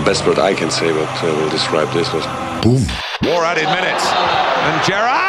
best word I can say what will describe this was boom. More added minutes. And Gerrard!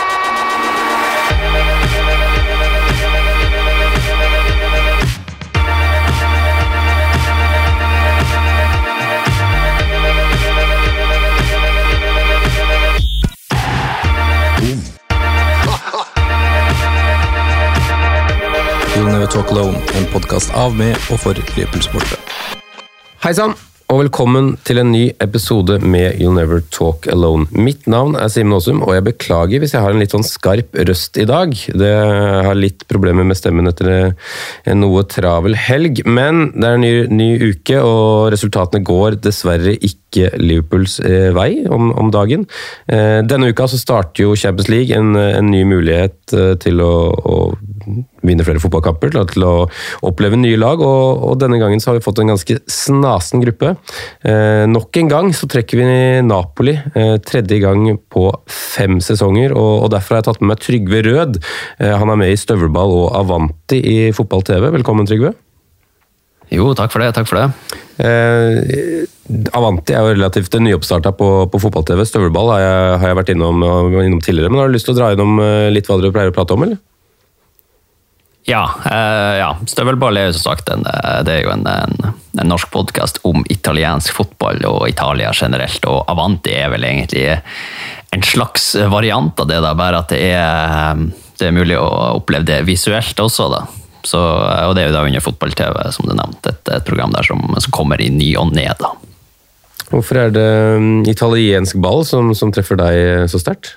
You'll Never Talk Alone, en podcast av med og for Liverpool-sportere. Hei sann, og velkommen til en ny episode med You'll Never Talk Alone. Mitt navn er Simen Aasum, og jeg beklager hvis jeg har en litt sånn skarp røst i dag. Det har litt problemer med stemmen etter en noe travel helg, men det er en ny uke, og resultatene går dessverre ikke Liverpools vei om dagen. Denne uka så starter jo Champions League en ny mulighet til å vinne flere fotballkamper, til å oppleve nye lag, og denne gangen så har vi fått en ganske snasen gruppe. Nok en gang så trekker vi Napoli, tredje gang på 5 sesonger, og derfor har jeg tatt med meg Trygve Rød. Han er med i Støvelball og Avanti i Fotball-TV. Velkommen, Trygve. Jo, takk for det. Avanti er jo relativt nyoppstartet på Fotball-TV. Støvelball har jeg vært innom tidligere, men har du lyst til å dra innom litt hva dere pleier å prate om, eller? Ja, Støvelball er jo som sagt det er jo en norsk podcast om italiensk fotball og Italia generelt, og Avanti er vel egentlig en slags variant av det da, bare at det er mulig å oppleve det visuelt også da. Så, og det er jo da under Fotball-TV, som du nevnte, et program der som kommer i ny og ned da. Hvorfor er det italiensk ball som treffer deg så sterkt?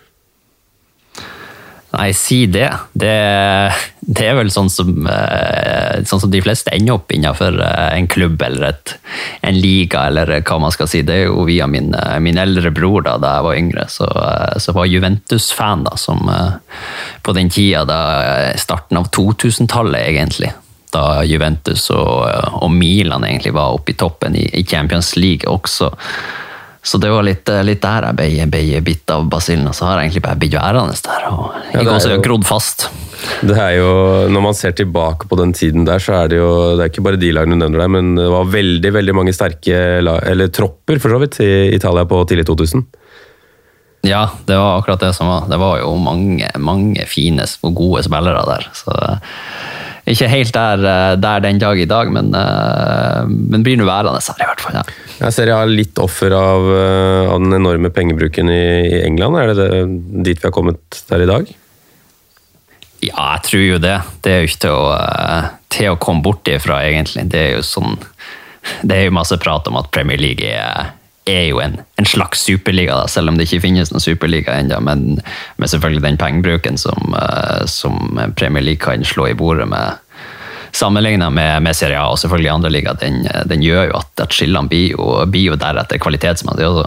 Nei, si det. Det er vel sånn som de fleste ender opp innenfor en klubb eller en liga, eller hva man skal si. Det er jo via min eldre bror da jeg var yngre, så var Juventus-fan da, som på den tida da, starten av 2000-tallet egentlig, da Juventus og Milan egentlig var oppe i toppen i Champions League også. Så det var litt der jeg ble bitt av basillen, og så har jeg egentlig bare blitt værende der, og jeg også har grodd fast. Det er jo, når man ser tilbake på den tiden der, så er det jo, det er ikke bare de lagene du nevner der, men det var veldig, veldig mange sterke tropper for så vidt i Italia på tidlig 2000. Ja, det var akkurat det som var. Det var jo mange fine og gode spillere der, så ikke helt der den dag i dag, men blir nå værende her i hvert fall, ja. Jeg ser jeg har litt offer av den enorme pengebruken i England. Er det dit vi har kommet der i dag? Ja, jeg tror jo det. Det er jo ikke til å komme bort ifra, egentlig. Det er jo sånn, det er jo masse prat om at Premier League er jo en slags superliga, da, selv om det ikke finnes noen superliga enda, men selvfølgelig den pengebruken som Premier League kan slå i bordet med, sammenlignet med Serie A og selvfølgelig andre liga, den gjør jo at skillene blir jo deretter kvalitetsmessig også.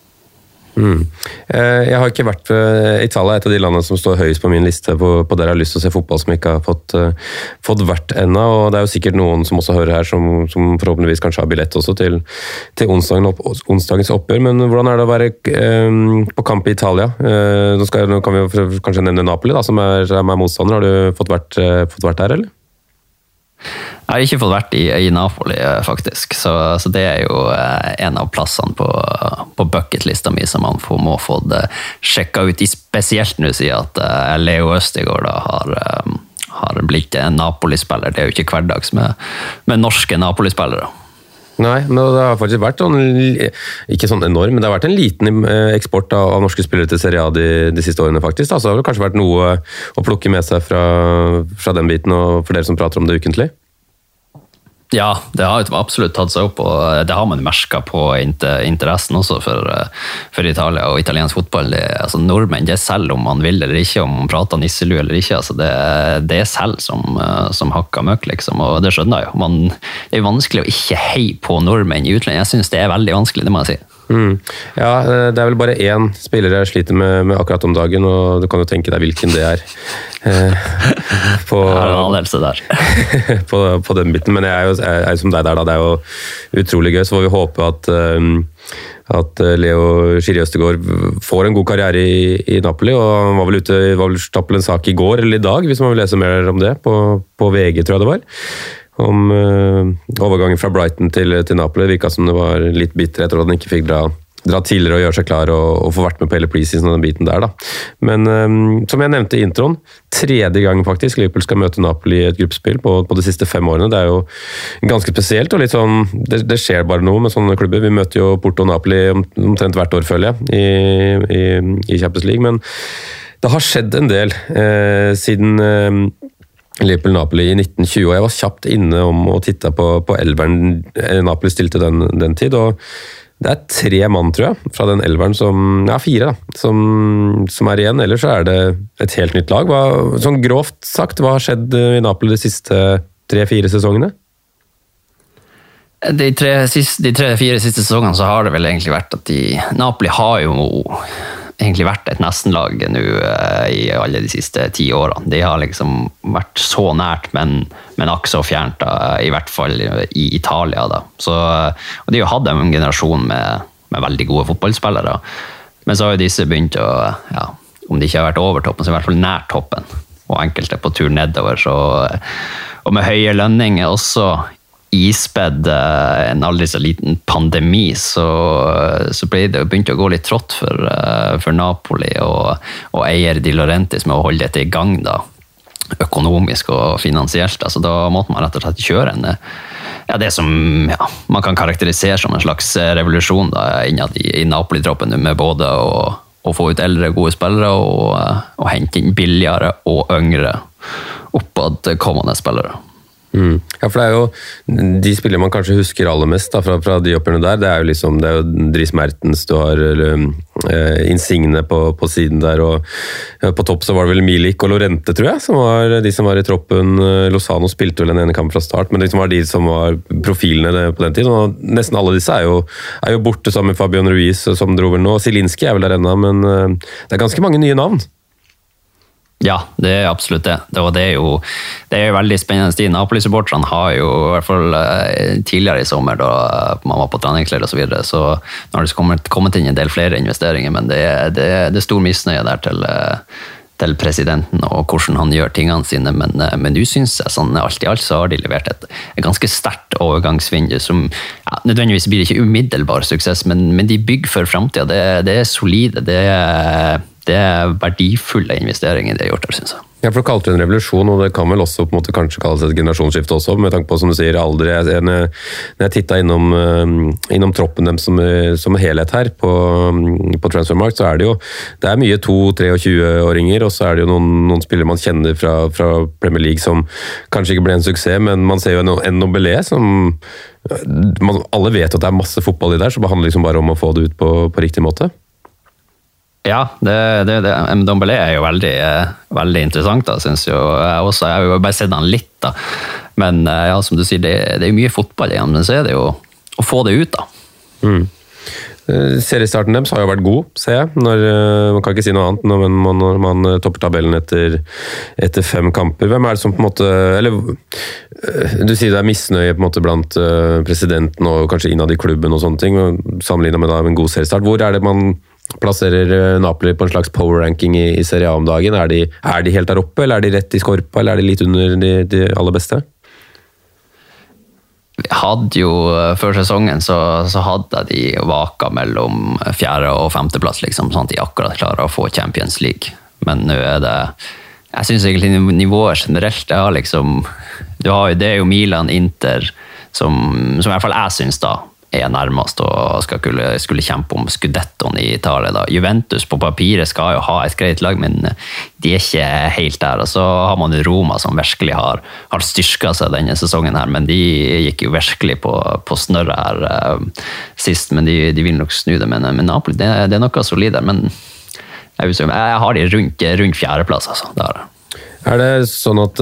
Jeg har ikke vært Italia, et av de landene som står høyest på min liste på der jeg har lyst til å se fotball som ikke har fått vært enda, og det er jo sikkert noen som også hører her som forhåpentligvis kanskje har billett også til onsdagens oppgjør, men hvordan er det å være på kamp i Italia? Nå kan vi jo kanskje nevne Napoli da, som er motstander. Har du fått vært der, eller? Jeg har ikke fått vært i Napoli faktisk, så det er jo en av plassene på bucketlista mi som man må få sjekka ut, spesielt nå siden at Leo Østigård da har blitt en Napoli-spiller. Det er jo ikke hverdags med norske Napoli-spillere. Nei, men det har faktisk vært ikke sånn enorm, men det har vært en liten eksport av norske spillere til Serie A de siste årene faktisk. Så det har vel kanskje vært noe å plukke med seg fra den biten, og for dere som prater om det ukentlig? Ja, det har absolutt tatt seg opp, og det har man merket på interessen også for Italia og italiensk fotball. Altså, nordmenn, det er selv om man vil eller ikke, om man prater nisselu eller ikke, altså, det er selv som hakker møkk, liksom, og det skjønner jeg jo. Det er jo vanskelig å ikke heie på nordmenn i utlandet. Jeg synes det er veldig vanskelig, det må jeg si. Ja, det er vel bare én spiller jeg sliter med akkurat om dagen, og du kan jo tenke deg hvilken det er. På den biten, men jeg er jo som deg der da, det er jo utrolig gøy, så får vi håpe at Leo Schiri Østigård får en god karriere i Napoli, og han var vel stappel en sak i går eller i dag, hvis man vil lese mer om det, på VG tror jeg det var. om overgangen fra Brighton til Napoli. Det virket som det var litt bitter etter at han ikke fikk dra tidligere og gjøre seg klar og få vært med på hele preseason og den biten der da. Men som jeg nevnte i introen, 3. gang faktisk Liverpool skal møte Napoli i et gruppespill på de siste 5 årene. Det er jo ganske spesielt og litt sånn, det skjer bare noe med sånne klubber. Vi møter jo Porto og Napoli omtrent hvert år, føler jeg, i Champions League, men det har skjedd en del siden Liverpool-Napoli i 1920, og jeg var kjapt inne om å titte på elveren Napoli stilte den tid, og det er 3 mann, tror jeg, fra den elveren ja, 4 da, som er igjen. Ellers så er det et helt nytt lag. Sånn grovt sagt, hva har skjedd i Napoli de siste 3-4 sesongene? De 3-4 siste sesongene så har det vel egentlig vært at Napoli har jo egentlig vært et nestenlag nå i alle de siste 10 årene. De har liksom vært så nært, men akk så fjernt da, i hvert fall i Italia da. Så, og de har jo hatt en generasjon med veldig gode fotballspillere. Men så har jo disse begynt å, ja, om de ikke har vært over toppen, så i hvert fall nær toppen. Og enkelte på tur nedover. Så, og med høye lønninger også, ispedd en aldri så liten pandemi, så ble det begynt å gå litt trått for Napoli og eier Di Laurentiis med å holde dette i gang da, økonomisk og finansielt. Altså, da måtte man rett og slett kjøre det som man kan karakterisere som en slags revolusjon da, innad i Napoli-troppen med både å få ut eldre gode spillere og hente inn billigere og yngre oppadkommende spillere. Ja, for det er jo de spillere man kanskje husker aller mest da, fra de oppgjørene der, det er jo Dries Mertens, du har Insigne på siden der, og på topp så var det vel Milik og Lorente, tror jeg, som var de som var i troppen. Lozano spilte vel den ene kampen fra start, men det var de som var profilene på den tiden, og nesten alle disse er jo borte sammen med Fabian Ruiz, som dro vel nå. Zielinski er vel der ennå, men det er ganske mange nye navn. Ja, det er absolutt det. Og det er jo veldig spennende tid. Napoli-supporterne har jo, i hvert fall tidligere i sommer, da man var på treningsleir og så videre, så nå har det kommet inn en del flere investeringer, men det er stor misnøye der til presidenten og hvordan han gjør tingene sine, men du synes jeg sånn alt i alt så har de levert et ganske sterkt overgangsvindu som nødvendigvis blir ikke umiddelbar suksess, men de bygger for fremtiden. Det er solide, det er verdifulle investeringer de har gjort der, synes jeg. Ja, for du kalte det en revolusjon, og det kan vel også på en måte kanskje kalles et generasjonsskifte også, med tanke på, som du sier, aldri. Når jeg tittet innom troppen dem som helhet her på Transfermarkt, så er det er mye 2-23-åringer, og så er det jo noen spillere man kjenner fra Premier League som kanskje ikke ble en suksess, men man ser jo en Nobelé som alle vet at det er masse fotball i der, så det handler liksom bare om å få det ut på riktig måte. Ja, Ndombele er jo veldig interessant da, synes jeg. Jeg har jo bare sett han litt da, men ja, som du sier, det er mye fotball igjen, men så er det jo å få det ut da. Seriestarten deres har jo vært god, ser jeg. Man kan ikke si noe annet når man topper tabellen etter 5 kamper. Hvem er det som på en måte, eller du sier det er misnøye på en måte blant presidenten og kanskje innad i klubben og sånne ting, sammenlignet med da en god seriestart. Hvor er det man plasserer Napoli på en slags power-ranking i Serie A om dagen? Er de helt der oppe, eller er de rett i skorpa, eller er de litt under de aller beste? Vi hadde jo, før sesongen så hadde de vaka mellom 4. og 5. plass, liksom, sånn at de akkurat klarer å få Champions League. Men nå er det, jeg synes egentlig nivået generelt, det er jo Milan, Inter, som i hvert fall jeg synes da, er nærmest og skulle kjempe om skudettoen i Italia. Da. Juventus på papiret skal jo ha et greit lag, men de er ikke helt der. Og så har man Roma som virkelig har styrket seg denne sesongen her, men de gikk jo virkelig på snørret her sist, men de vil nok snu det. Men Napoli, det er noe solid der, men jeg har de rundt 4. plass, altså. Det har jeg. Er det sånn at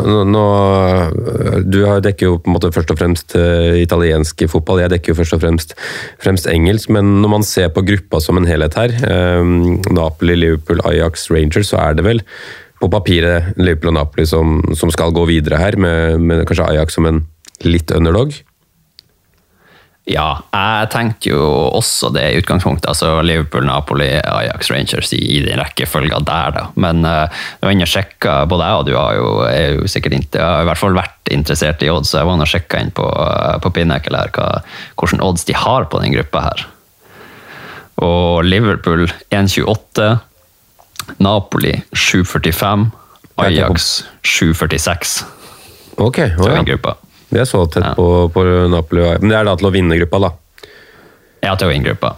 du dekker jo på en måte først og fremst italiensk fotball, jeg dekker jo først og fremst engelsk, men når man ser på gruppa som en helhet her, Napoli, Liverpool, Ajax, Rangers, så er det vel på papiret Liverpool og Napoli som skal gå videre her, med kanskje Ajax som en litt underdog? Ja, jeg tenkte jo også det i utgangspunktet, altså Liverpool, Napoli, Ajax, Rangers i den rekkefølgen der da. Men jeg var inne og sjekket, både jeg og du er jo sikkert ikke, jeg har i hvert fall vært interessert i odds, så jeg var inne og sjekket inn på Pinnacle her, hvordan odds de har på den gruppa her. Og Liverpool 1,28, Napoli 7,45, Ajax 7,46. Ok, så den gruppa. Vi er så tett på Napoli, men det er da til å vinne gruppa da? Ja, til å vinne gruppa.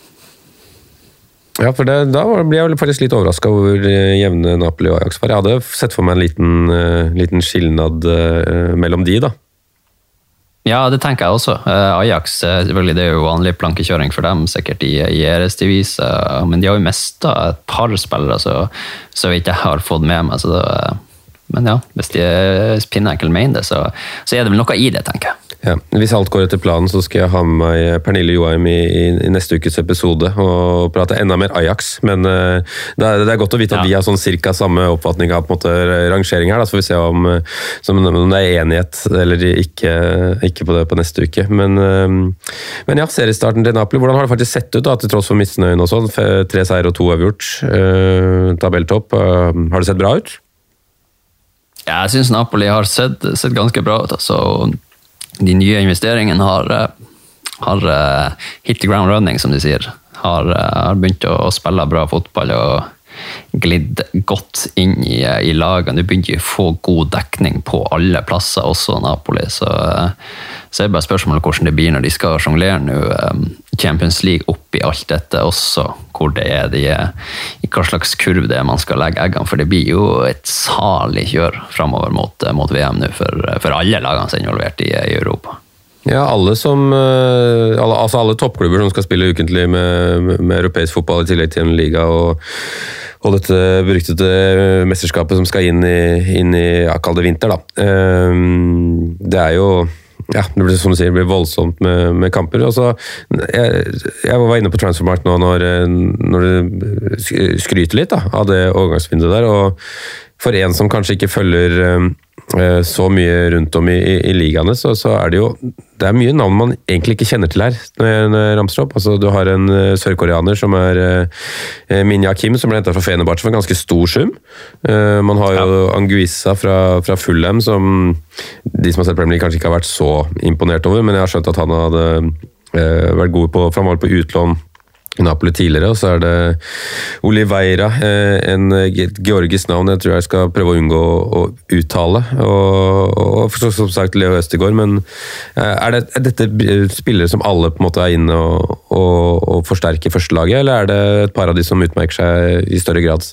Ja, for da ble jeg faktisk litt overrasket over jevne Napoli og Ajax, for jeg hadde sett for meg en liten skillnad mellom de da. Ja, det tenker jeg også. Ajax, selvfølgelig, det er jo vanlig plankekjøring for dem, sikkert i ERS-divis, men de har jo mistet et par spillere, så vidt jeg har fått med meg, så det men ja, hvis de Pinnacle mener det, så er det vel noe i det, tenker jeg. Ja, hvis alt går etter planen, så skal jeg ha med meg Pernille Joheim i neste ukes episode og prate enda mer Ajax, men det er godt å vite at vi har sånn cirka samme oppfatning av på en måte rangering her, da, så får vi se om det er enighet eller ikke på det på neste uke. Men ja, seriestarten til Napoli, hvordan har det faktisk sett ut da, til tross for misnøyen og sånn? 3 seier og 2 avgjort, tabelltopp. Har det sett bra ut? Ja, jeg synes Napoli har sett ganske bra ut. Altså, de nye investeringene har hit the ground running, som de sier. Har begynt å spille bra fotball og glidd godt inn i lagene. Du begynner å få god dekning på alle plasser, også Napoli. Så er det bare spørsmålet hvordan det blir når de skal jonglere nå Champions League opp i alt dette også, hvor det er i hva slags kurv det er man skal legge eggene, for det blir jo et salig kjør fremover mot VM nå for alle lagene som er involvert i Europa. Ja, alle toppklubber som skal spille ukentlig med europeisk fotball i tillegg til en liga og dette beryktede mesterskapet som skal inn i kalde vinter da. Det er jo det blir som du sier, det blir voldsomt med kamper. Altså, jeg var inne på Transfermarkt nå når det skryter litt da, av det overgangsvinduet der, og for en som kanskje ikke følger så mye rundt om i ligaene, så er det er mye navn man egentlig ikke kjenner til her når jeg ramser opp. Altså, du har en sørkoreaner som er Min Kim, som ble hentet fra Fenerbahçe for en ganske stor sum. Man har jo Anguissa fra Fulham, som de som har sett Premier League kanskje ikke har vært så imponert over, men jeg har skjønt at han hadde vært god for han var på utlån i Napoli tidligere, og så er det Oliveira, en georgisk navn jeg tror jeg skal prøve å unngå å uttale, og som sagt Leo Østegård, men er dette spillere som alle på en måte er inne og forsterker førstelaget, eller er det et par av de som utmerker seg i større grad?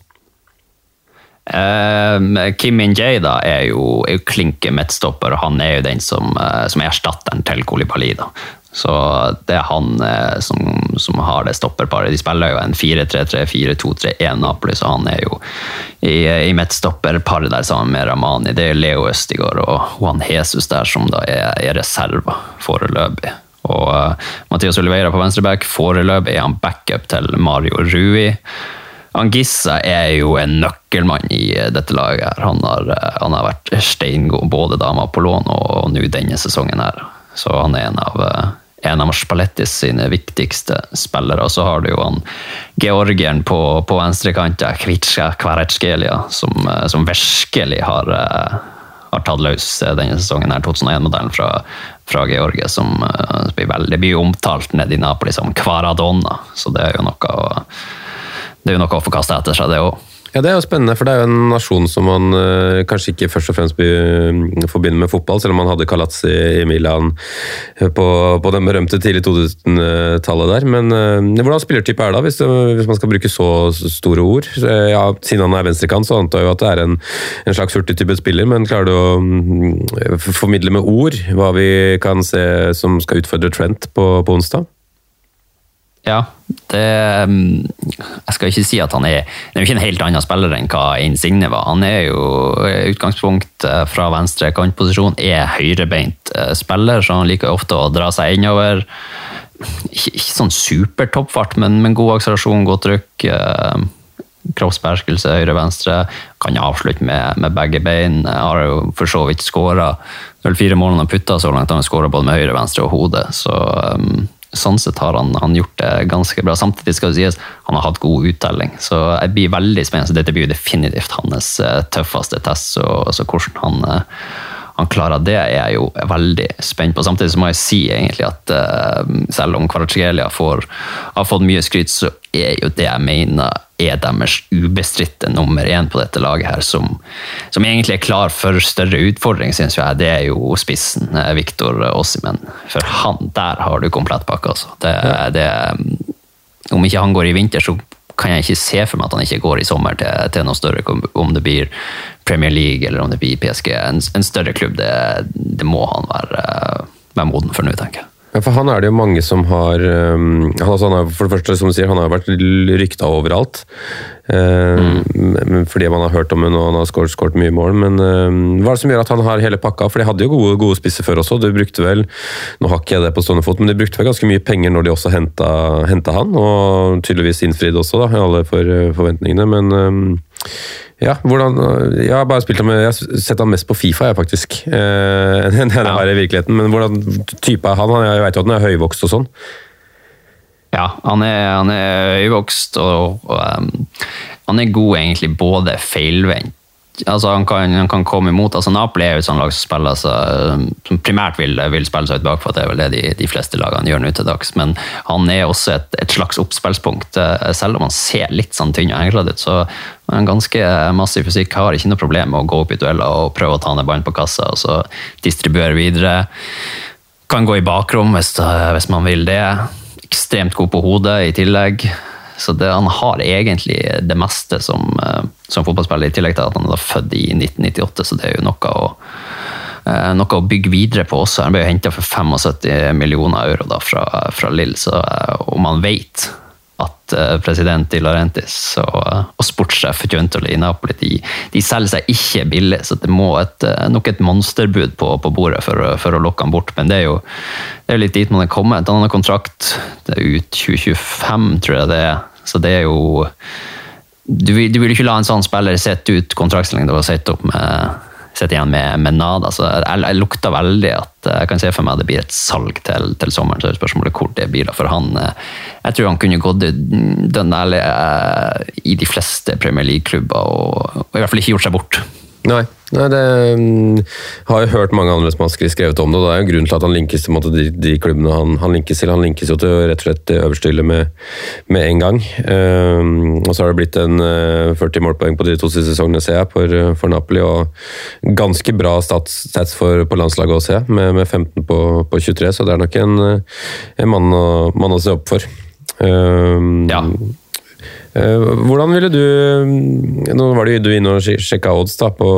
Kim Min-jae da er jo klinke midtstopper, og han er jo den som er erstatteren til Koulibaly da. Så det er han som har det stopperparet. De spiller jo en 4-3-3, 4-2-3-1 Napoli, så han er jo i midtstopperparet der sammen med Ramani. Det er Leo Østigård og Juan Jesus der som da er reserver foreløpig. Og Mathias Oliveira på venstreback, foreløpig er han backup til Mario Rui. Anguissa er jo en nøkkelmann i dette laget her. Han har vært steingod både da han var på lån og nå denne sesongen her. Så han er en av Spallettis sine viktigste spillere. Og så har du jo han Georgien på venstrekanten, Kvitsja Kvaratskhelia, som virkelig har tatt løs denne sesongen her, 2001-modellen fra Georgia, som det blir jo omtalt ned i Napoli som Kvaradonna, så det er jo noe å få kastet etter seg det også. Ja, det er jo spennende, for det er jo en nasjon som man kanskje ikke først og fremst forbinder med fotball, selv om man hadde Calazzi i Milan på den berømte tidlig 2000-tallet der. Men hvordan spillertype er det da, hvis man skal bruke så store ord? Ja, siden han er venstrekant, så antar jeg jo at det er en slags hurtig type spiller, men klarer du å formidle med ord hva vi kan se som skal utfordre Trent på onsdag? Ja, jeg skal ikke si at han er jo ikke en helt annen spiller enn hva Insigne var. Han er jo utgangspunkt fra venstre kantposisjon, er høyrebeint spiller, så han liker ofte å dra seg innover. Ikke sånn supertoppfart, men god akselerasjon, godt trykk. kroppsbeherskelse, høyre-venstre, kan avslutte med begge bein, har jo for så vidt skåret. Det er vel 4 mål han har puttet så langt, han har skåret både med høyre, venstre og hode, så sånn sett har han gjort det ganske bra. Samtidig skal det sies, han har hatt god uttelling, så jeg blir veldig spennende, så dette blir jo definitivt hans tøffeste test, så hvordan han klarer det, er jeg jo veldig spent på. Samtidig så må jeg si egentlig at selv om Kvaratskhelia har fått mye skryt, så er jo det jeg mener er deres ubestritte nummer 1 på dette laget her, som egentlig er klar for større utfordring, synes jeg. Det er jo spissen, Victor Osimhen. For han, der har du komplett pakke, altså. Om ikke han går i vinter, så kan jeg ikke se for meg at han ikke går i sommer til noe større, om det blir Premier League eller om det blir PSG. En større klubb, det må han være moden for nå, tenker jeg. Ja, for han det jo mange som har for det første, som du sier, han har vært rykta overalt, fordi man har hørt om henne og han har skåret mye mål, men hva det som gjør at han har hele pakka? For de hadde jo gode spisser før også, du brukte vel, nå har ikke jeg det på stående fot, men de brukte vel ganske mye penger når de også hentet han, og tydeligvis innfridd også da, alle forventningene, men ja, jeg har bare spilt ham, jeg har sett han mest på FIFA, jeg faktisk, enn jeg har i virkeligheten, men hvordan type han? Jeg vet jo at han høyvokst og sånn. Ja, han er høyvokst, og han er god egentlig både feilvendt. Altså han kan komme imot, altså Napoli er jo et sånt lag som spiller, som primært vil spille seg ut bakfra, det er vel det de fleste lagene gjør nå til dags, men han er også et slags oppspillspunkt, selv om han ser litt sånn tynn og enkelt ut, så er han ganske massiv fysikk, har ikke noe problem med å gå opp i dueller og prøve å ta ned ballen på kassa, og så distribuere videre, kan gå i bakrom hvis man vil det, ekstremt god på hodet i tillegg, så han har egentlig det meste som fotballspiller, i tillegg til at han er født i 1998, så det er jo noe å bygge videre på også. Han ble jo hentet for 75 millioner euro da, fra Lille, og man vet at president Di Laurentiis og sportssjef Giuntoli i Napoli, de selger seg ikke billig, så det må nok et monsterbud på bordet for å lokke han bort, men det er jo litt dit man er kommet. Han har kontrakt, det er ut 2025, tror jeg det er, så det er jo du vil ikke la en sånn spiller sette ut kontraktstillingen det var sett igjen med nada, så jeg lukter veldig at jeg kan se for meg at det blir et salg til sommeren, så er spørsmålet hvor det blir da, for jeg tror han kunne gått den ærlig i de fleste Premier League-klubber og i hvert fall ikke gjort seg bort. Nei, det har jeg hørt mange andre som har skrevet om det, og det er jo grunnen til at han linkes til de klubbene han linkes til. Han linkes jo til rett og slett det øverste hyllet med en gang. Og så har det blitt en 40 målpoeng på de 2 siste sesongene, ser jeg, for Napoli, og ganske bra stats på landslaget å se, med 15 på 23, så det er nok en mann å se opp for. Ja. Hvordan ville nå var du inne og sjekket odds da, på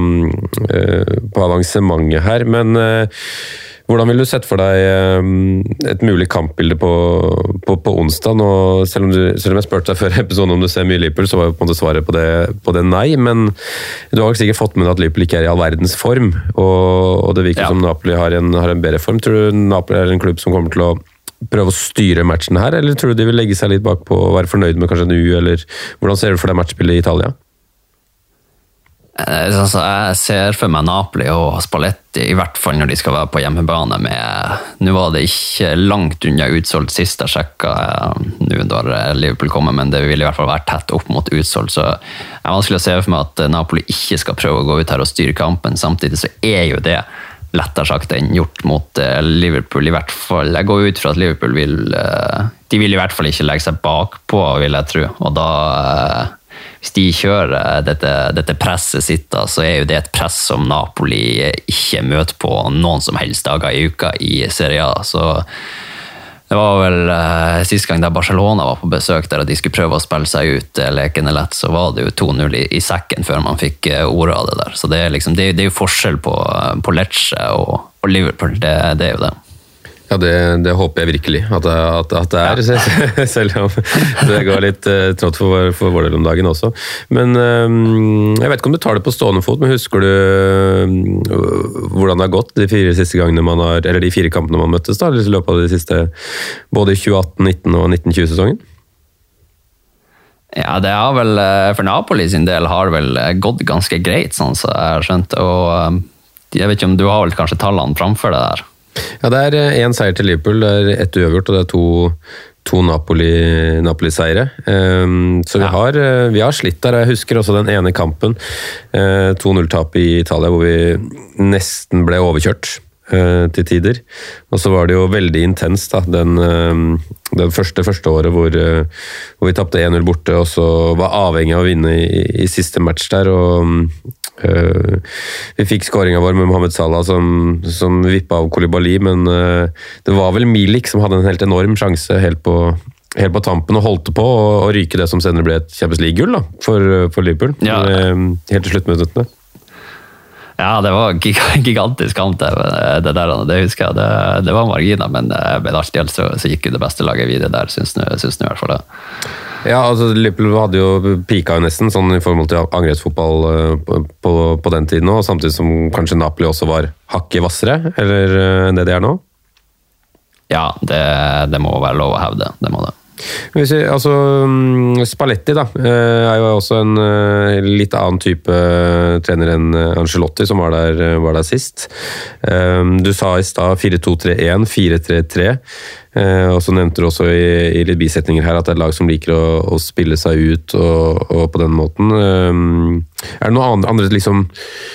avansementet her, men hvordan vil du sette for deg et mulig kampbilde på onsdag? Selv om jeg spurte deg før episoden om du ser mye Liverpool, så var jo på en måte svaret på det nei, men du har sikkert fått med at Liverpool ikke i all verdens form, og det virker som Napoli har en bedre form. Tror du Napoli er en klubb som kommer til å prøve å styre matchen her, eller tror du de vil legge seg litt bak på å være fornøyd med kanskje en U, eller hvordan ser du for deg matchbildet i Italia? Jeg ser for meg Napoli og Spalletti, i hvert fall når de skal være på hjemmebane nå var det ikke langt unna utsolgt sist jeg sjekket nå da Liverpool kommer, men det vil i hvert fall være tett opp mot utsolgt, så jeg er vanskelig å se for meg at Napoli ikke skal prøve å gå ut her og styre kampen. Samtidig så er jo det lettere sagt enn gjort mot Liverpool, i hvert fall. Jeg går ut fra at Liverpool vil i hvert fall ikke legge seg bakpå, vil jeg tro, og da hvis de kjører dette presset sitt da, så er jo det et press som Napoli ikke møter på noen som helst dager i uka i Serie A, så det var vel sist gang da Barcelona var på besøk der, og de skulle prøve å spille seg ut lekene lett, så var det jo 2-0 i sekken før man fikk ordet av det der. Så det er jo forskjell på Lecce og Liverpool, det er jo det. Ja, det håper jeg virkelig at det er, selv om det går litt trått for vår del om dagen også. Men jeg vet ikke om du tar det på stående fot, men husker du hvordan det har gått de 4 siste gangene eller de 4 kampene man møttes da, i løpet av de siste, både i 2018, 19 og 1920-sesongen? Ja, det har vel, for Napoli sin del har det vel gått ganske greit, sånn som jeg har skjønt, og jeg vet ikke om du har vel kanskje tallene framfor det der? Ja, det er 1 seier til Liverpool, det er 1 uavgjort, og det er 2 Napoli-seire. Så vi har slitt der. Jeg husker også den ene kampen, 2-0-tap i Italia, hvor vi nesten ble overkjørt til tider. Og så var det jo veldig intens da, den første året hvor vi tappte 1-0 borte, og så var avhengig av å vinne i siste match der, og vi fikk skåringen vår med Mohamed Salah som vippet av Koulibaly, men det var vel Milik som hadde en helt enorm sjanse helt på tampen og holdt på å ryke det som senere ble et Champions League-gull da, for Liverpool. Ja. Helt til sluttminuttene. Ja, det var gigantisk kamp det der, det husker jeg. Det var marginer, men ved alt i alt så gikk jo det beste laget videre der, synes jeg i hvert fall det. Ja, altså Liverpool hadde jo pika jo nesten sånn i forhold til angrepsfotball på den tiden, og samtidig som kanskje Napoli også var hakket vassere, eller enn det er nå? Ja, det må være lov å hevde, det må det. Altså, Spalletti da, er jo også en litt annen type trener enn Ancelotti som var der sist. Du sa i stad 4-2-3-1, 4-3-3, og så nevnte du også i litt bisetninger her at det er et lag som liker å spille seg ut og på den måten. Er det noen andre liksom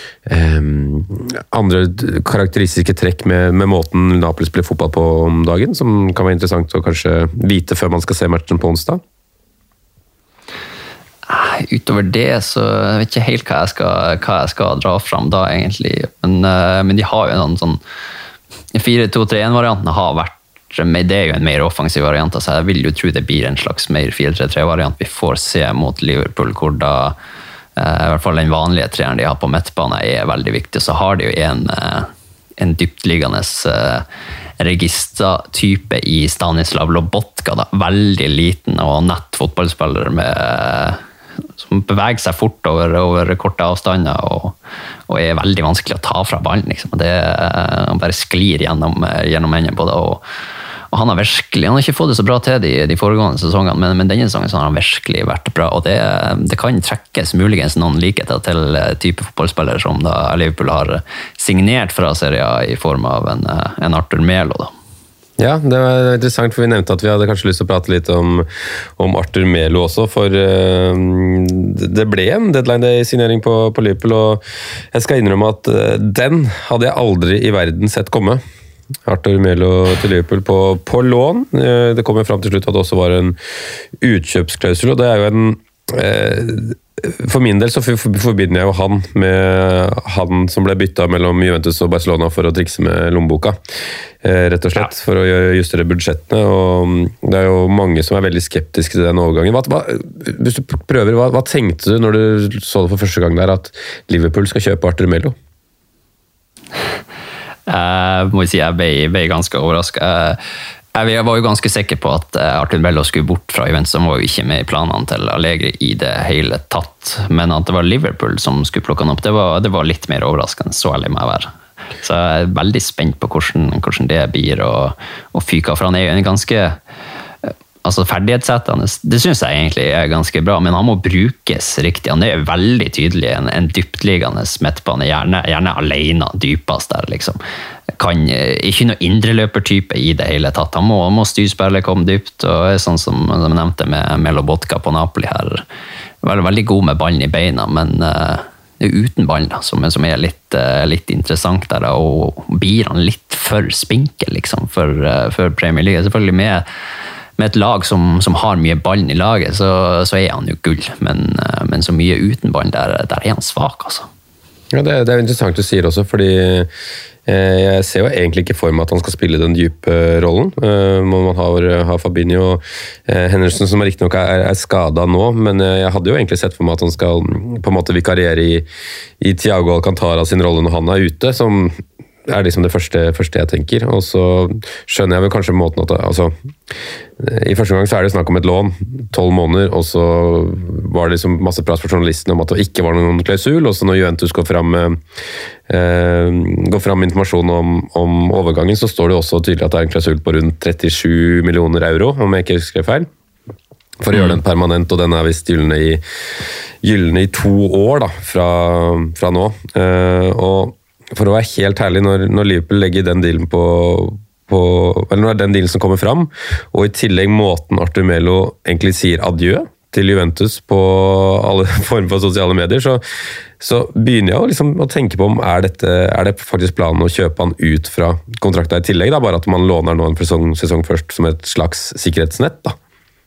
andre karakteristiske trekk med måten Napoli spiller fotball på om dagen, som kan være interessant å kanskje vite før man skal se matchen på onsdag? Utover det så jeg vet ikke helt hva jeg skal dra fram da egentlig, men de har jo en sånn 4-2-3-1-varianten har vært, men det er jo en mer offensiv variant, så jeg vil jo tro det blir en slags mer 4-3-3-variant vi får se mot Liverpool, hvor da i hvert fall den vanlige treeren de har på midtbane er veldig viktig. Så har de jo en dyptliggende registertype i Stanislav Lobotka, da. Veldig liten og nett fotballspiller som beveger seg fort over korte avstander og er veldig vanskelig å ta fra ballen. Liksom. Han bare sklir gjennom hendene på det. Og han har ikke fått det så bra til de foregående sesongene, men denne sesongen har han virkelig vært bra, og det kan trekkes muligens noen likheter til type fotballspillere som da Liverpool har signert fra serien i form av en Arthur Melo da. Ja, det var interessant, for vi nevnte at vi hadde kanskje lyst til å prate litt om Arthur Melo også, for det ble en deadline-signering på Liverpool, og jeg skal innrømme at den hadde jeg aldri i verden sett komme. Arthur Melo til Liverpool på lån. Det kom jo frem til slutt at det også var en utkjøpsklausul, og det er jo for min del så forbinder jeg jo han med han som ble byttet mellom Juventus og Barcelona for å trikse med lommeboka, rett og slett, for å justere budsjettene, og det er jo mange som er veldig skeptiske til den overgangen. Hvis du prøver, hva tenkte du når du så det for første gang der, at Liverpool skal kjøpe Arthur Melo? Må jeg si jeg ble ganske overrasket. Jeg var jo ganske sikker på at Arthur Melo skulle bort fra Juventus, som var jo ikke med i planene til Allegri i det hele tatt, men at det var Liverpool som skulle plukke han opp, det var litt mer overraskende, så ærlig må jeg være. Så jeg er veldig spent på hvordan det blir å fyke, for han er jo en ganske ferdighetssettende, det synes jeg egentlig er ganske bra, men han må brukes riktig. Han er veldig tydelig en dyptliggende midtbane, gjerne alene, dypest der, liksom. Ikke noe indreløpertype i det hele tatt. Han må styrspille, komme dypt, og er sånn som jeg nevnte med Lobotka på Napoli her. Veldig god med ballen i beina, men det er uten ball da, som er litt interessant der, og blir han litt for spinkel, liksom, for Premier League. Selvfølgelig med et lag som har mye ballen i laget, så er han jo gull, men så mye uten ballen, der er han svak, altså. Ja, det er interessant du sier også, fordi jeg ser jo egentlig ikke for meg at han skal spille den dype rollen. Man har Fabinho og Henderson, som riktig nok er skadet nå, men jeg hadde jo egentlig sett for meg at han skal på en måte vikariere i Thiago Alcantara sin rolle når han er ute, som er liksom det første jeg tenker, og så skjønner jeg vel kanskje måten at i første gang så er det snakk om et lån 12 måneder, og så var det liksom masse prat for journalistene om at det ikke var noen klausul, og så når Juventus går fram med informasjon om overgangen, så står det også tydelig at det er en klausul på rundt 37 millioner euro, om jeg ikke husker feil. for å gjøre den permanent, og den vist gylne i 2 år da, fra nå. Og for å være helt ærlig, når Liverpool legger den dealen eller når den dealen som kommer fram, og i tillegg måten Arthur Melo egentlig sier adjø til Juventus på alle former for sosiale medier, så begynner jeg liksom å tenke på om er det faktisk planen å kjøpe han ut fra kontrakten i tillegg, da, bare at man låner nå en sesong først som et slags sikkerhetsnett da.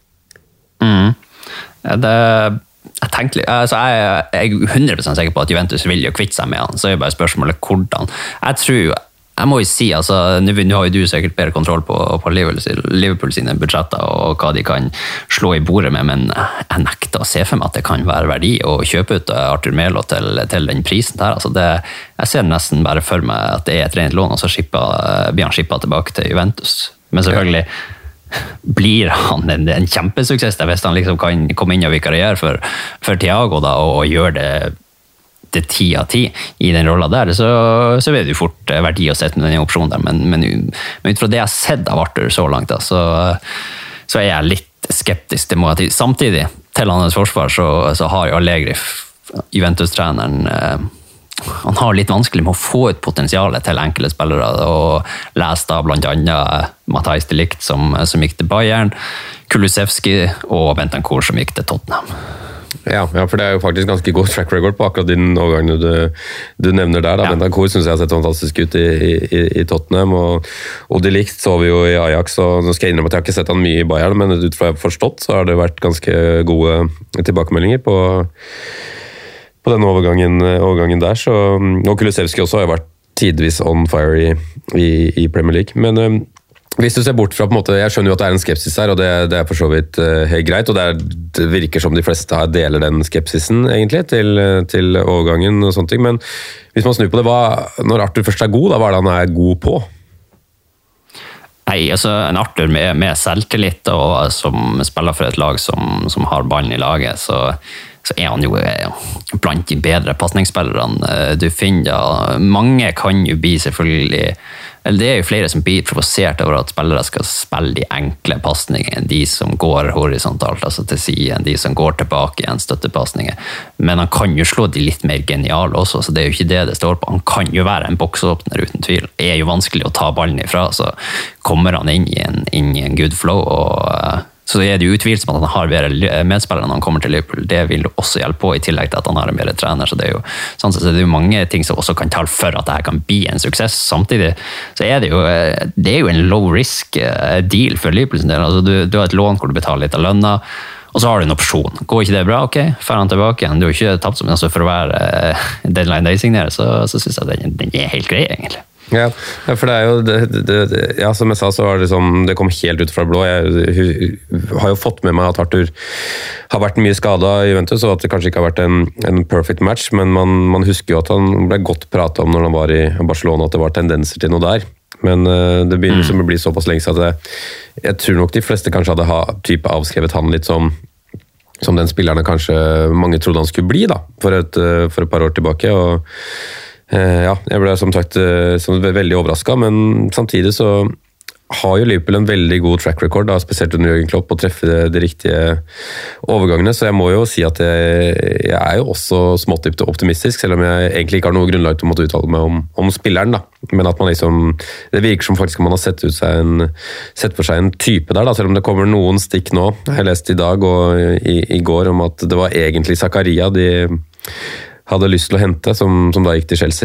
Jeg er 100% sikker på at Juventus vil jo kvitte seg med han, så er bare spørsmålet hvordan. Jeg må jo si, nå har jo du sikkert bedre kontroll på Liverpool sine budsjetter og hva de kan slå i bordet med, men jeg nekter å se for meg at det kan være verdi å kjøpe ut Arthur Melo til den prisen der. Jeg ser nesten bare for meg at det et rent lån, og så blir han skippet tilbake til Juventus. Men selvfølgelig blir han en kjempesuksess hvis han liksom kan komme inn og vikariere for Thiago da, og gjøre det 10 av 10 i den rollen der, så vil det jo fort verdi å sette med den opsjonen der, men ut fra det jeg har sett av Arthur så langt da, så er jeg litt skeptisk til måten. Samtidig, til hans forsvar, så har jo Allegri, Juventus-treneren, han har litt vanskelig med å få ut potensialet til enkelte spillere, og lest da blant annet Matthijs de Ligt som gikk til Bayern, Kulusevski og Bentancur som gikk til Tottenham. Ja, for det er jo faktisk ganske god track record på akkurat din overgang du nevner der. Ja. Bentancur synes jeg har sett fantastisk ut i Tottenham, og de Ligt så vi jo i Ajax, og nå skal jeg innrømme at jeg har ikke sett han mye i Bayern, men ut fra jeg har forstått, så har det vært ganske gode tilbakemeldinger på den overgangen der. Og Kulusevski også har vært tidvis on fire i Premier League, men hvis du ser bort fra på en måte, jeg skjønner jo at det en skepsis her, og det for så vidt helt greit, og det virker som de fleste her deler den skepsisen egentlig til overgangen og sånne ting, men hvis man snur på det, når Arthur først god, da hva det han god på? Nei, en Arthur med selvtillit og som spiller for et lag som har ballen i laget, så er han jo blant de bedre passningsspillerne du finner. Da. Mange kan jo bli selvfølgelig, eller det er jo flere som blir provosert over at spillere skal spille de enkle passningene, de som går horisontalt, altså til siden, de som går tilbake igjen, støttepassninger. Men han kan jo slå de litt mer geniale også, så det er jo ikke det står på. Han kan jo være en boksåpner uten tvil. Det er jo vanskelig å ta ballen ifra, så kommer han inn i en good flow, og så er det jo utvilsomt at han har bedre medspillere når han kommer til Liverpool. Det vil jo også hjelpe på, i tillegg til at han har en bedre trener. Så det er jo, sånn sett, så det er jo mange ting som også kan tale for at dette kan bli en suksess. Samtidig så er det jo en low risk deal for Liverpool. Altså, du har et lån hvor du betaler litt av lønna, og så har du en opsjon. Går ikke det bra? Ok, fer han tilbake igjen. Du har ikke tapt så mye, altså for å være deadline day-signerer, så synes jeg at den er helt grei, egentlig. Ja, for det er jo ja, som jeg sa, så var det sånn, det kom helt ut fra blå. Jeg har jo fått med meg at Arthur har vært mye skadet i Juventus, og at det kanskje ikke har vært en perfect match, men man husker jo at han ble godt pratet om når han var i Barcelona, at det var tendenser til noe der. Men det begynner som å bli såpass lenge, så at jeg tror nok de fleste kanskje hadde avskrevet han litt som den spillerne kanskje mange trodde han skulle bli da, for et par år tilbake, og ja, jeg ble som sagt veldig overrasket, men samtidig så har jo Liverpool en veldig god track record, da, spesielt under Jürgen Klopp, å treffe de riktige overgangene, så jeg må jo si at jeg er jo også smått optimistisk, selv om jeg egentlig ikke har noe grunnlag til å måtte uttale meg om spilleren, da. Men at man liksom, det virker som faktisk man har sett for seg en type der, da, selv om det kommer noen stikk nå. Jeg leste i dag og i går om at det var egentlig Zakaria de hadde lyst til å hente, som da gikk til Chelsea.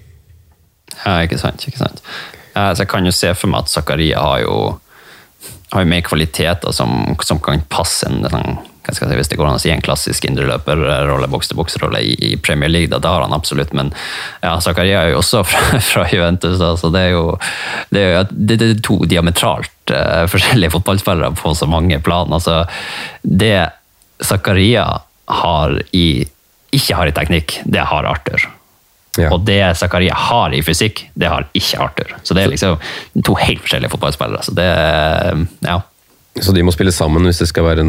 Ja, ikke sant. Så jeg kan jo se for meg at Zakaria har jo mer kvaliteter som kan passe hvis det går an å si en klassisk indreløperrolle, boks-til-boks-rolle i Premier League, da har han absolutt, men ja, Zakaria er jo også fra Juventus, da, så det er to diametralt forskjellige fotballspillere på så mange plan. Altså, det Zakaria ikke har i teknikk, det har Arthur. Ja. Og det Zakaria har i fysikk, det har ikke Arthur. Så det er liksom to helt forskjellige fotballspillere. Så det, ja. Så de må spille sammen hvis det skal være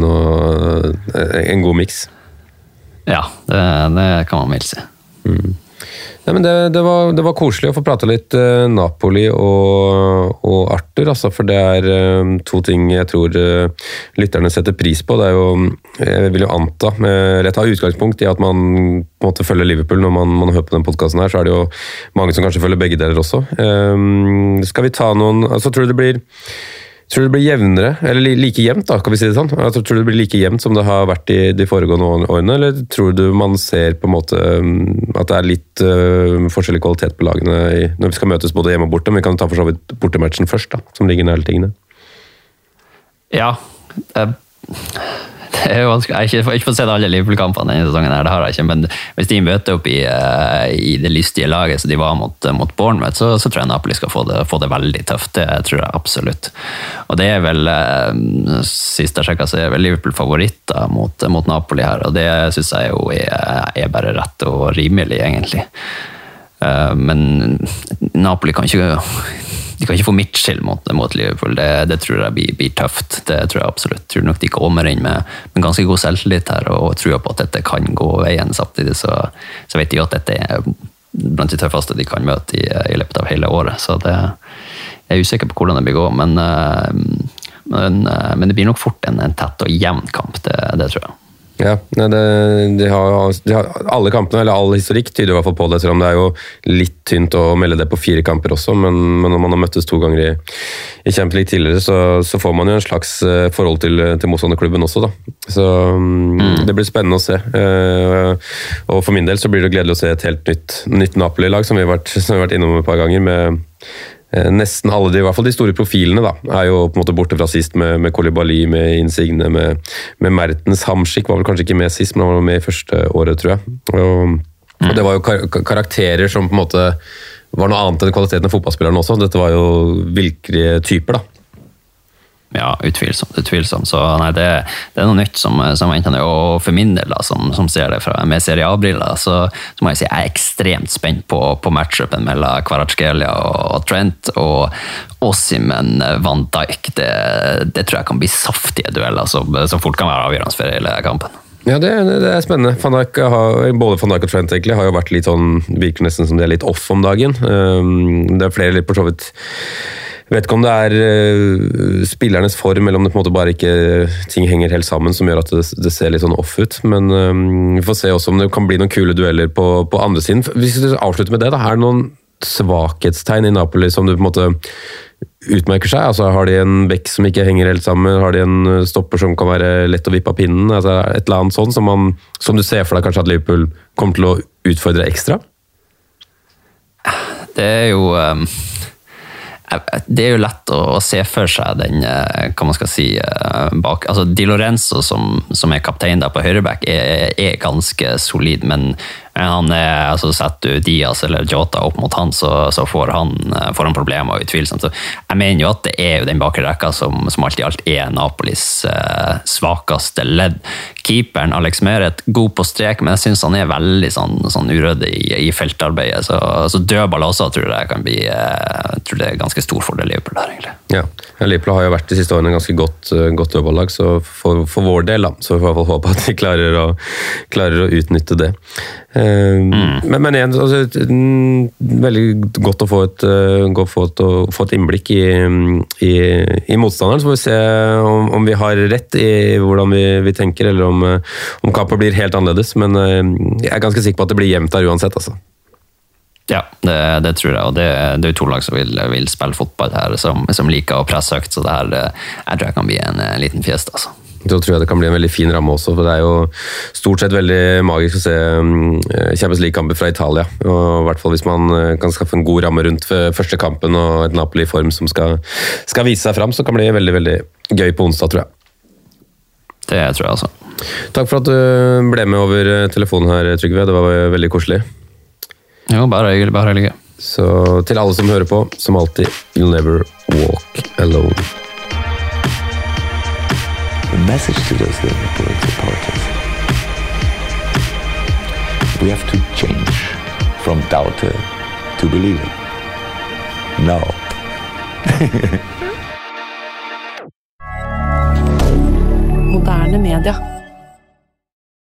en god mix? Ja, det kan man vel si. Ja, men det var koselig å få prate litt Napoli og supporter, altså, for det to ting jeg tror lytterne setter pris på. Det jo, jeg vil jo anta, eller ta utgangspunkt i at man på en måte følger Liverpool når man hører på den podcasten her, så det jo mange som kanskje følger begge deler også. Skal vi ta noen, altså tror du det blir jevnere, eller like jevnt da, kan vi si det sånn? Altså, tror du det blir like jevnt som det har vært i de foregående årene, eller tror du man ser på en måte at det litt forskjellig kvalitet på lagene når vi skal møtes både hjemme og borte, men vi kan ta for så vidt bortematchen først da, som ligger nær tingene? Ja, det jo vanskelig. Jeg har ikke fått sett alle Liverpool-kampene denne sesongen her, det har jeg ikke, men hvis de møter opp i det lystige laget som de var mot Bournemouth, så tror jeg Napoli skal få det veldig tøft, det tror jeg absolutt. Og det vel, sist jeg sjekket, så vel Liverpool favoritter mot Napoli her, og det synes jeg jo bare rett og rimelig egentlig. Men Napoli kan ikke få Mitchell mot Liverpool, det tror jeg blir tøft, det tror jeg absolutt. Jeg tror nok de kommer inn med ganske god selvtillit her, og tror på at dette kan gå veien. Samtidig så vet de at dette blant de tøffeste de kan møte i løpet av hele året, så jeg usikker på hvordan det blir gå, men det blir nok fort en tett og jevn kamp, det tror jeg. Ja, de har alle kampene, eller all historikk tyder i hvert fall på det, selv om det jo litt tynt å melde det på 4 kamper også, men når man har møttes 2 ganger i Champions League tidligere, så får man jo en slags forhold til motstanderklubben også da. Så det blir spennende å se. Og for min del så blir det gledelig å se et helt nytt Napoli-lag, som vi har vært innom et par ganger, med nesten alle i hvert fall de store profilene da, jo på en måte borte fra sist med Koulibaly, med Insigne, med Mertens. Hamsik var vel kanskje ikke med sist, men han var med i første året, tror jeg. Og det var jo karakterer som på en måte var noe annet enn kvaliteten av fotballspillerne også. Dette var jo virkelige typer da. Ja, utvilsomt. Så nei, det noe nytt som venter nå, og for min del da, som ser det med Serie A-briller, så må jeg si jeg ekstremt spent på matchupen mellom Kvaratskhelia og Trent, og Osimhen Van Dijk. Det tror jeg kan bli saftige dueller, som fort kan være avgjørende for hele kampen. Ja, det spennende. Både Van Dijk og Trent egentlig har jo vært litt sånn, virker nesten som de litt off om dagen. Det flere litt på så vidt. Jeg vet ikke om det spillernes form, eller om det på en måte bare ikke ting henger helt sammen, som gjør at det ser litt sånn off ut. Men vi får se også om det kan bli noen kule dueller på andre siden. Hvis vi avslutter med det, da, det noen svakhetstegn i Napoli som du på en måte utmerker seg? Altså, har de en bekk som ikke henger helt sammen? Har de en stopper som kan være lett å vippe av pinnen? Altså, et eller annet sånn som du ser for deg kanskje at Liverpool kommer til å utfordre ekstra? Det jo lett å se for seg den, hva man skal si, bak. Altså, Di Lorenzo, som kaptein der på høyreback, ganske solid, men han altså setter du Diaz eller Jota opp mot han, så får han problemer utvilsomt. Så jeg mener jo at det jo den bakre rekka som alt i alt Napolis svakeste ledd. Keeperen, Alex Meret, god på strek, men jeg synes han veldig sånn urødde i feltarbeidet, så dødball også tror jeg kan bli, tror det ganske stor fordel Liverpool der egentlig. Ja, Liverpool har jo vært de siste årene ganske godt dødballag, så for vår del da, så får jeg i hvert fall håpe at de klarer å utnytte det. Men igjen, altså, veldig godt å få et innblikk i motstanderen, så får vi se om vi har rett i hvordan vi tenker, eller om kampen blir helt annerledes, men jeg ganske sikker på at det blir jevnt der uansett, altså. Ja, det tror jeg, og det jo 2 lag som vil spille fotball her, som liker å presse høyt, så det her, jeg tror jeg kan bli en liten fjest, altså. Så tror jeg det kan bli en veldig fin ramme også, for det jo stort sett veldig magisk å se Champions League-kamper fra Italia, og i hvert fall hvis man kan skaffe en god ramme rundt første kampen og et Napoli i form som skal vise seg frem, så kan det bli veldig, veldig gøy på onsdag, tror jeg. Det tror jeg altså. Takk for at du ble med over telefonen her, Trygve, det var veldig koselig. Jo, bare hyggelig. Så til alle som hører på, som alltid, you'll never walk alone. The message to those Liverpool supporters. We have to change from doubter to believer. No. Moderne media.